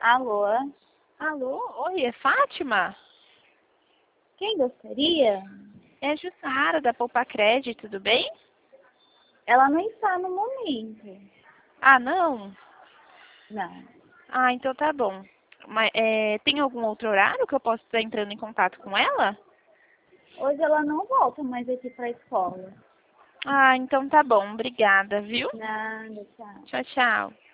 Alô? Alô? Oi, é Fátima? Quem gostaria? É a Jussara da Poupa Crédito, tudo bem? Ela não está no momento. Ah, não? Não. Ah, então tá bom. Mas, tem algum outro horário que eu possa estar entrando em contato com ela? Hoje ela não volta mais aqui para a escola. Ah, então tá bom. Obrigada, viu? Nada, tchau. Tchau, tchau.